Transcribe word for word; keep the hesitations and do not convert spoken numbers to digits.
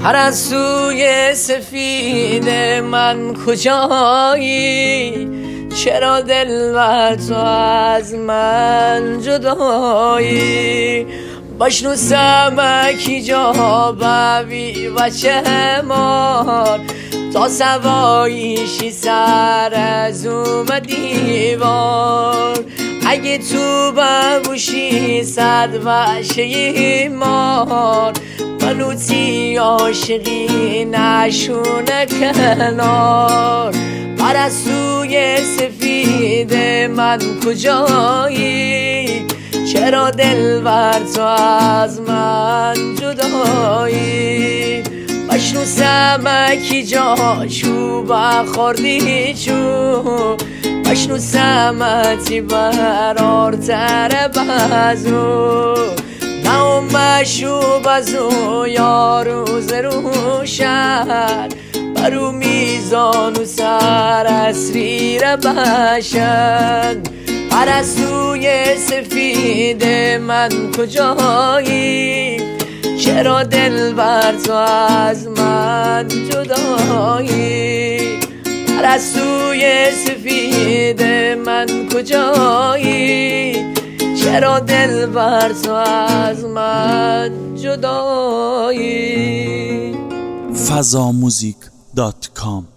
پرستوی سفید من کجایی؟ چرا دلبر تو از من جدایی؟ بشنو سمکی جا ببی و چه مار تا سواییشی سر از اوم دیوار. اگه تو ببوشی صد وشه مار منوتی عاشقی نشونه کنار. پرستوی سفید من کجایی؟ چرا دلبر تو از من جدایی؟ بشنو سمکی جا چوب خوردی چوب، بشنو سمتی برارتر بزو. نه اون مشوب از او یا روز روشن برو میزان و سر اسریر بشن. پرستوی سفید من کجایی؟ چرا دلبر تو از من جدایی؟ پرستوی سفید من کجایی؟ چرا دلبر تو از من جدایی؟ فضا موزیک دات کام